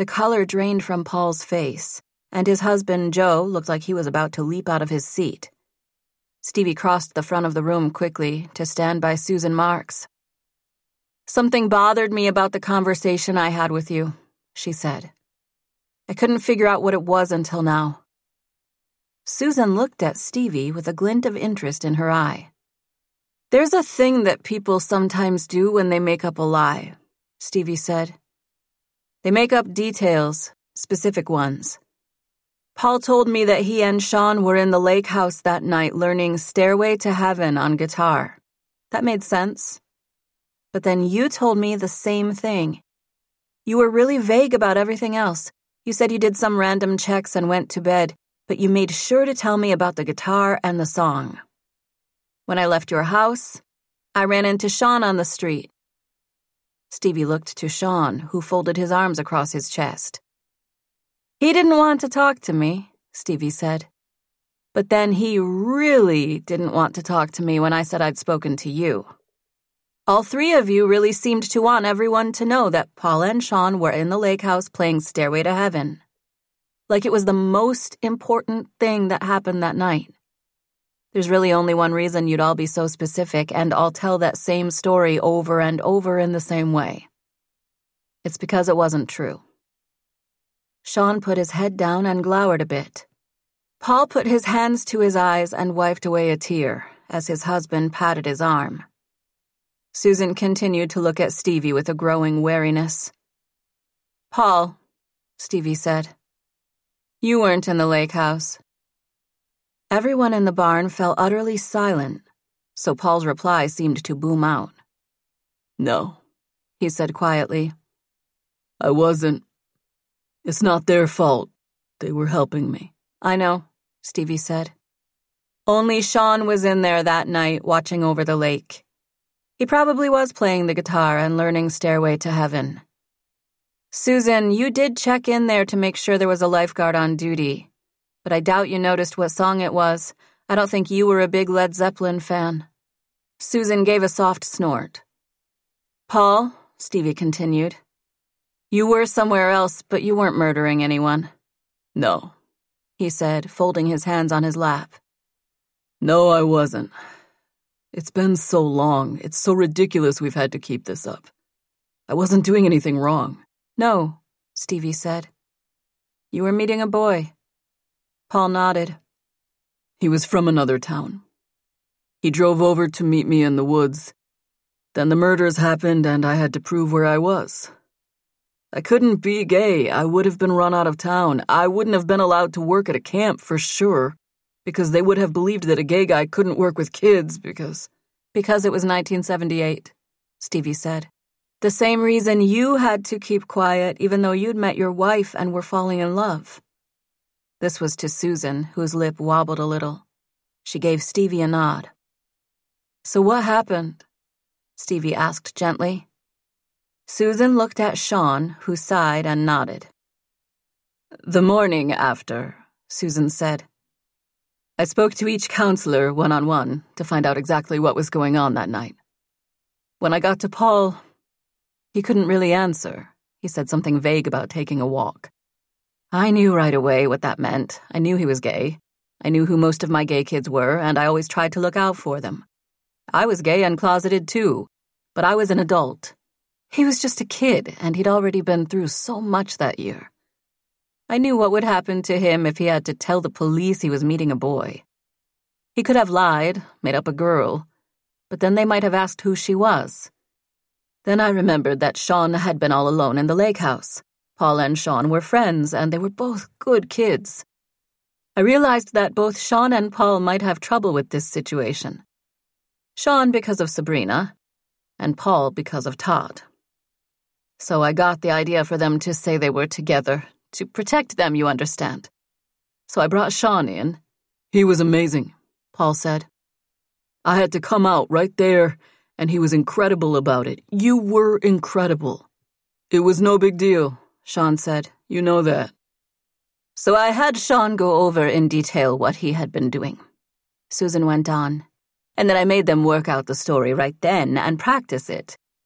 The color drained from Paul's face, and his husband, Joe, looked like he was about to leap out of his seat. Stevie crossed the front of the room quickly to stand by Susan Marks. "Something bothered me about the conversation I had with you," she said. "I couldn't figure out what it was until now." Susan looked at Stevie with a glint of interest in her eye. "There's a thing that people sometimes do when they make up a lie," Stevie said. "They make up details, specific ones. Paul told me that he and Sean were in the lake house that night learning Stairway to Heaven on guitar. That made sense. But then you told me the same thing. You were really vague about everything else. You said you did some random checks and went to bed, but you made sure to tell me about the guitar and the song. When I left your house, I ran into Sean on the street." Stevie looked to Sean, who folded his arms across his chest. "He didn't want to talk to me," Stevie said. "But then he really didn't want to talk to me when I said I'd spoken to you. All three of you really seemed to want everyone to know that Paul and Sean were in the lake house playing Stairway to Heaven. Like it was the most important thing that happened that night. There's really only one reason you'd all be so specific and all tell that same story over and over in the same way. It's because it wasn't true." Sean put his head down and glowered a bit. Paul put his hands to his eyes and wiped away a tear as his husband patted his arm. Susan continued to look at Stevie with a growing wariness. "Paul," Stevie said, "you weren't in the lake house." Everyone in the barn fell utterly silent, so Paul's reply seemed to boom out. "No," he said quietly. "I wasn't. It's not their fault. They were helping me." "I know," Stevie said. "Only Sean was in there that night watching over the lake. He probably was playing the guitar and learning Stairway to Heaven. Susan, you did check in there to make sure there was a lifeguard on duty, but I doubt you noticed what song it was. I don't think you were a big Led Zeppelin fan." Susan gave a soft snort. "Paul," Stevie continued, "you were somewhere else, but you weren't murdering anyone." "No," he said, folding his hands on his lap. "No, I wasn't. It's been so long. It's so ridiculous we've had to keep this up. I wasn't doing anything wrong." "No," Stevie said. "You were meeting a boy." Paul nodded. "He was from another town. He drove over to meet me in the woods. Then the murders happened and I had to prove where I was. I couldn't be gay. I would have been run out of town. I wouldn't have been allowed to work at a camp for sure, because they would have believed that a gay guy couldn't work with kids because... Because it was nineteen seventy-eight, Stevie said. The same reason you had to keep quiet even though you'd met your wife and were falling in love. This was to Susan, whose lip wobbled a little. She gave Stevie a nod. So what happened? Stevie asked gently. Susan looked at Sean, who sighed and nodded. The morning after, Susan said. I spoke to each counselor one-on-one to find out exactly what was going on that night. When I got to Paul, he couldn't really answer. He said something vague about taking a walk. I knew right away what that meant. I knew he was gay. I knew who most of my gay kids were, and I always tried to look out for them. I was gay and closeted too, but I was an adult. He was just a kid, and he'd already been through so much that year. I knew what would happen to him if he had to tell the police he was meeting a boy. He could have lied, made up a girl, but then they might have asked who she was. Then I remembered that Sean had been all alone in the lake house. Paul and Sean were friends, and they were both good kids. I realized that both Sean and Paul might have trouble with this situation. Sean because of Sabrina, and Paul because of Todd. So I got the idea for them to say they were together, to protect them, you understand. So I brought Sean in. He was amazing, Paul said. I had to come out right there, and he was incredible about it. You were incredible. It was no big deal, Sean said. You know that. So I had Sean go over in detail what he had been doing. Susan went on. And then I made them work out the story right then and practice it.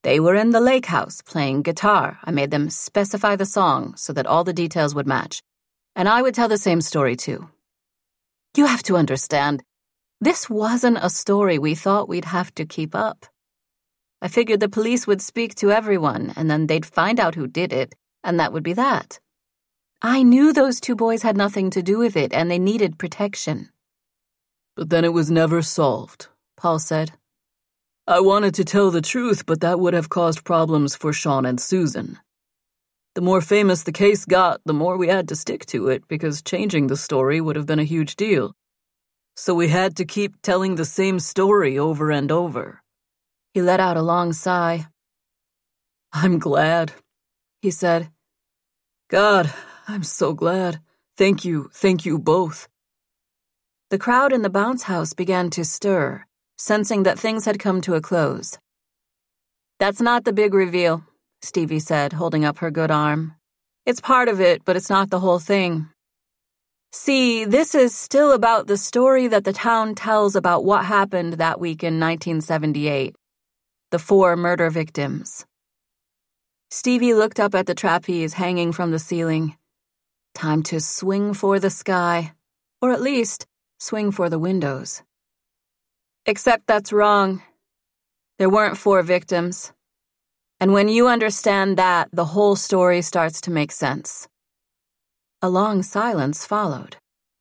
They were in the lake house playing guitar. I made them specify the song so that all the details would match. And I would tell the same story too. You have to understand, this wasn't a story we thought we'd have to keep up. I figured the police would speak to everyone, and then they'd find out who did it, and that would be that. I knew those two boys had nothing to do with it, and they needed protection. But then it was never solved, Paul said. I wanted to tell the truth, but that would have caused problems for Sean and Susan. The more famous the case got, the more we had to stick to it, because changing the story would have been a huge deal. So we had to keep telling the same story over and over. He let out a long sigh. I'm glad, he said. God, I'm so glad. Thank you, thank you both. The crowd in the bounce house began to stir, sensing that things had come to a close. That's not the big reveal, Stevie said, holding up her good arm. It's part of it, but it's not the whole thing. See, this is still about the story that the town tells about what happened that week in nineteen seventy-eight. The four murder victims. Stevie looked up at the trapeze hanging from the ceiling. Time to swing for the sky, or at least swing for the windows. Except that's wrong. There weren't four victims. And when you understand that, the whole story starts to make sense. A long silence followed.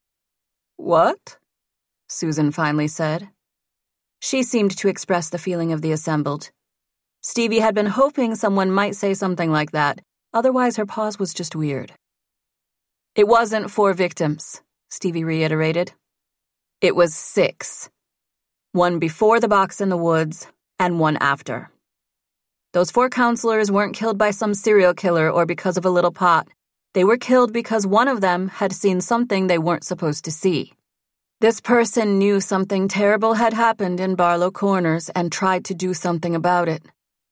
What? Susan finally said. She seemed to express the feeling of the assembled. Stevie had been hoping someone might say something like that, otherwise her pause was just weird. It wasn't four victims, Stevie reiterated. It was six. One before the box in the woods, and one after. Those four counselors weren't killed by some serial killer or because of a little pot. They were killed because one of them had seen something they weren't supposed to see. This person knew something terrible had happened in Barlow Corners and tried to do something about it.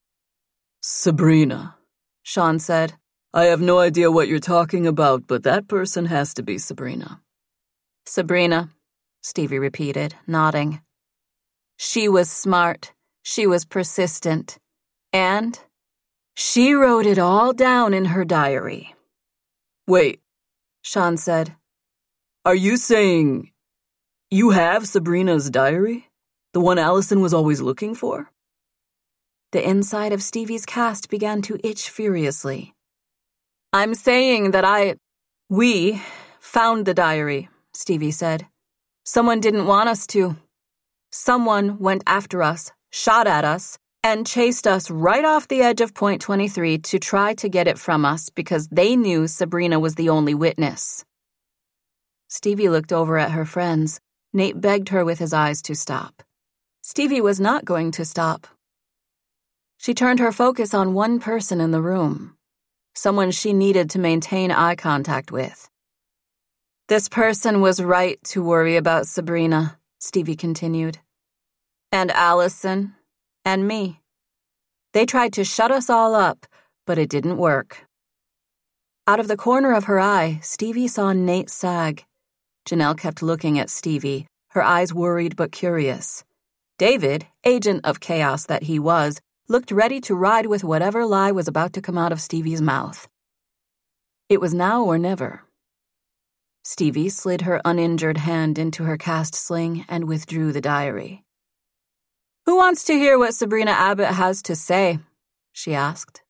Sabrina, Sean said. I have no idea what you're talking about, but that person has to be Sabrina. Sabrina, Stevie repeated, nodding. She was smart. She was persistent. And she wrote it all down in her diary. Wait, Sean said. Are you saying you have Sabrina's diary? The one Allison was always looking for? The inside of Stevie's cast began to itch furiously. I'm saying that I, we, found the diary, Stevie said. Someone didn't want us to. Someone went after us, shot at us, and chased us right off the edge of Point twenty-three to try to get it from us because they knew Sabrina was the only witness. Stevie looked over at her friends. Nate begged her with his eyes to stop. Stevie was not going to stop. She turned her focus on one person in the room, someone she needed to maintain eye contact with. This person was right to worry about Sabrina, Stevie continued. And Allison, and me. They tried to shut us all up, but it didn't work. Out of the corner of her eye, Stevie saw Nate sag. Janelle kept looking at Stevie, her eyes worried but curious. David, agent of chaos that he was, looked ready to ride with whatever lie was about to come out of Stevie's mouth. It was now or never. Stevie slid her uninjured hand into her cast sling and withdrew the diary. Who wants to hear what Sabrina Abbott has to say? She asked.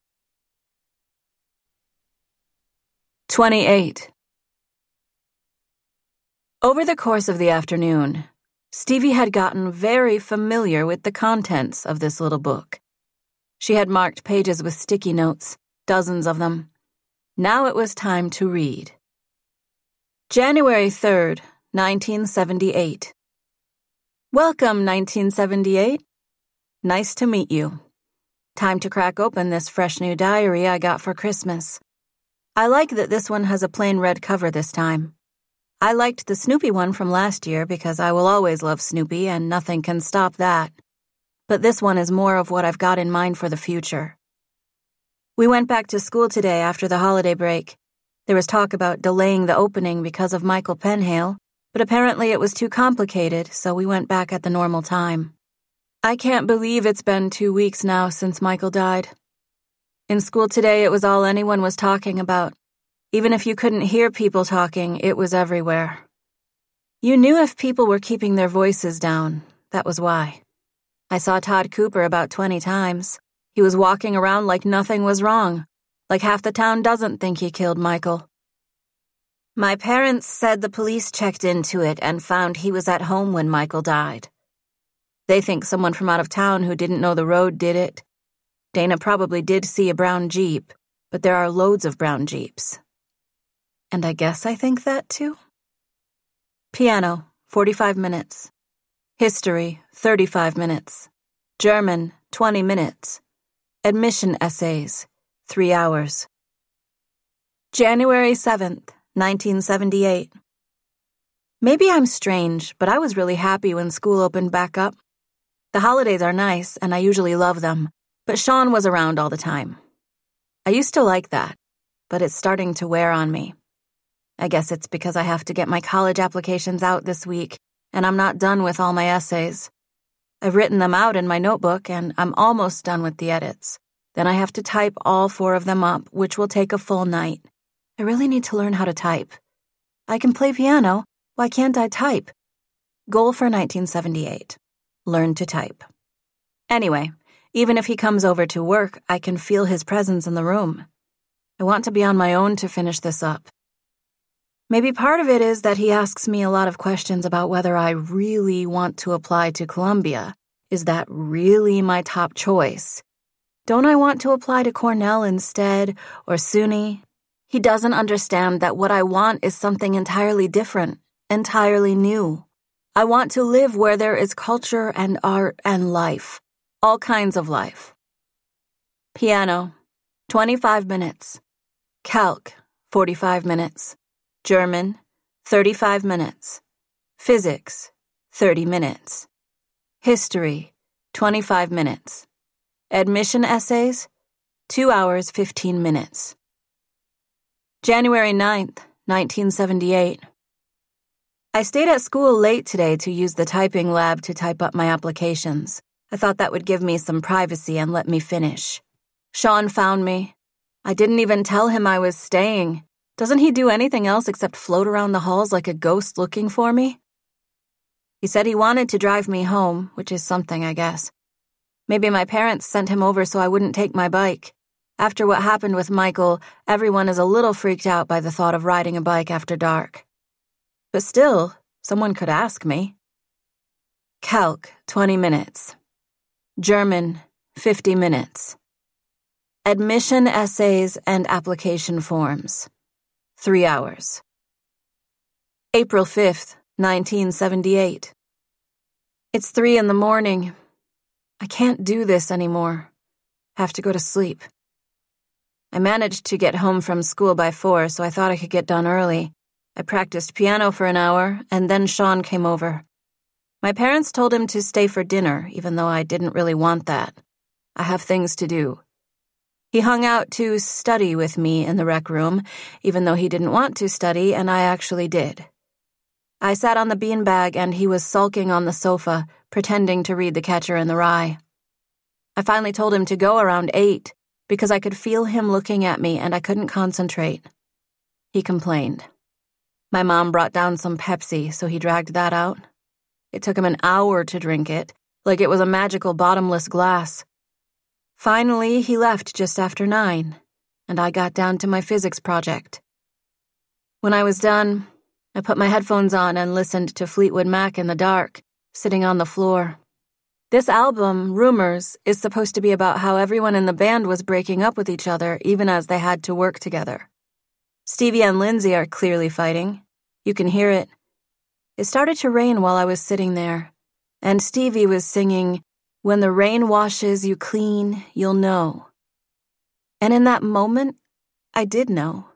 twenty-eight. Over the course of the afternoon, Stevie had gotten very familiar with the contents of this little book. She had marked pages with sticky notes, dozens of them. Now it was time to read. January third, nineteen seventy-eight. Welcome, nineteen seventy-eight. Nice to meet you. Time to crack open this fresh new diary I got for Christmas. I like that this one has a plain red cover this time. I liked the Snoopy one from last year because I will always love Snoopy and nothing can stop that. But this one is more of what I've got in mind for the future. We went back to school today after the holiday break. There was talk about delaying the opening because of Michael Penhale, but apparently it was too complicated, so we went back at the normal time. I can't believe it's been two weeks now since Michael died. In school today, it was all anyone was talking about. Even if you couldn't hear people talking, it was everywhere. You knew if people were keeping their voices down. That was why. I saw Todd Cooper about twenty times. He was walking around like nothing was wrong, like half the town doesn't think he killed Michael. My parents said the police checked into it and found he was at home when Michael died. They think someone from out of town who didn't know the road did it. Dana probably did see a brown Jeep, but there are loads of brown Jeeps. And I guess I think that too. Piano, forty-five minutes. History, thirty-five minutes. German, twenty minutes. Admission essays, three hours. January seventh, nineteen seventy-eight. Maybe I'm strange, but I was really happy when school opened back up. The holidays are nice, and I usually love them, but Sean was around all the time. I used to like that, but it's starting to wear on me. I guess it's because I have to get my college applications out this week, and I'm not done with all my essays. I've written them out in my notebook, and I'm almost done with the edits. Then I have to type all four of them up, which will take a full night. I really need to learn how to type. I can play piano. Why can't I type? Goal for nineteen seventy-eight. Learn to type. Anyway, even if he comes over to work, I can feel his presence in the room. I want to be on my own to finish this up. Maybe part of it is that he asks me a lot of questions about whether I really want to apply to Columbia. Is that really my top choice? Don't I want to apply to Cornell instead, or SUNY? He doesn't understand that what I want is something entirely different, entirely new. I want to live where there is culture and art and life, all kinds of life. Piano, twenty-five minutes. Calc, forty-five minutes. German, thirty-five minutes. Physics, thirty minutes. History, twenty-five minutes. Admission essays, two hours, fifteen minutes. January ninth, nineteen seventy-eight. I stayed at school late today to use the typing lab to type up my applications. I thought that would give me some privacy and let me finish. Sean found me. I didn't even tell him I was staying. Doesn't he do anything else except float around the halls like a ghost looking for me? He said he wanted to drive me home, which is something, I guess. Maybe my parents sent him over so I wouldn't take my bike. After what happened with Michael, everyone is a little freaked out by the thought of riding a bike after dark. But still, someone could ask me. Calc, twenty minutes. German, fifty minutes. Admission essays and application forms. Three hours. April fifth, nineteen seventy-eight. It's three in the morning. I can't do this anymore. Have to go to sleep. I managed to get home from school by four, so I thought I could get done early. I practiced piano for an hour, and then Sean came over. My parents told him to stay for dinner, even though I didn't really want that. I have things to do. He hung out to study with me in the rec room, even though he didn't want to study, and I actually did. I sat on the beanbag, and he was sulking on the sofa, pretending to read The Catcher in the Rye. I finally told him to go around eight, because I could feel him looking at me, and I couldn't concentrate. He complained. My mom brought down some Pepsi, so he dragged that out. It took him an hour to drink it, like it was a magical bottomless glass. Finally, he left just after nine, and I got down to my physics project. When I was done, I put my headphones on and listened to Fleetwood Mac in the dark, sitting on the floor. This album, Rumors, is supposed to be about how everyone in the band was breaking up with each other even as they had to work together. Stevie and Lindsay are clearly fighting. You can hear it. It started to rain while I was sitting there, and Stevie was singing, "When the rain washes you clean, you'll know." And in that moment, I did know.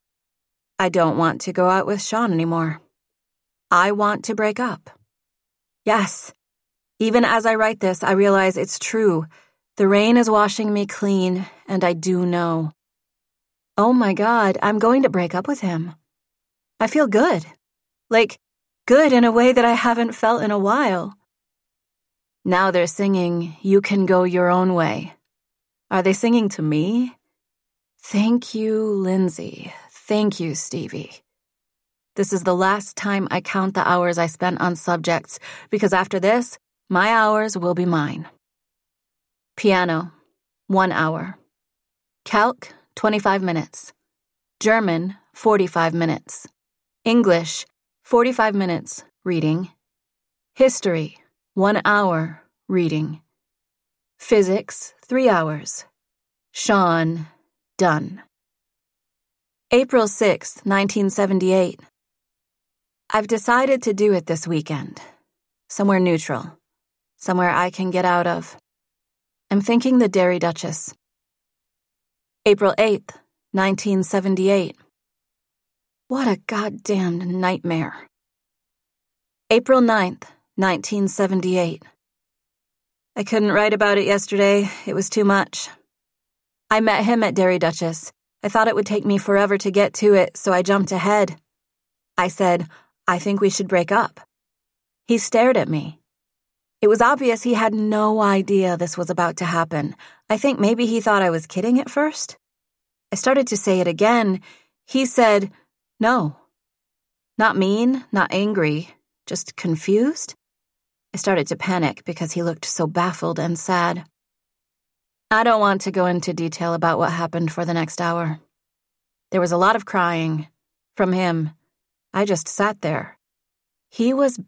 I don't want to go out with Sean anymore. I want to break up. Yes. Even as I write this, I realize it's true. The rain is washing me clean, and I do know. Oh my God, I'm going to break up with him. I feel good. Like, good in a way that I haven't felt in a while. Now they're singing, You Can Go Your Own Way. Are they singing to me? Thank you, Lindsay. Thank you, Stevie. This is the last time I count the hours I spent on subjects, because after this, my hours will be mine. Piano, one hour. Calc, twenty-five minutes. German, forty-five minutes. English, forty-five minutes, reading. History, one hour, reading. Physics, three hours. Sean, done. April sixth, nineteen seventy-eight. I've decided to do it this weekend. Somewhere neutral. Somewhere I can get out of. I'm thinking the Dairy Duchess. April eighth, nineteen seventy-eight. What a goddamned nightmare. April ninth, nineteen seventy-eight. I couldn't write about it yesterday. It was too much. I met him at Dairy Duchess. I thought it would take me forever to get to it, so I jumped ahead. I said, I think we should break up. He stared at me. It was obvious he had no idea this was about to happen. I think maybe he thought I was kidding at first. I started to say it again. He said, no. Not mean, not angry, just confused. I started to panic because he looked so baffled and sad. I don't want to go into detail about what happened for the next hour. There was a lot of crying. From him. I just sat there. He was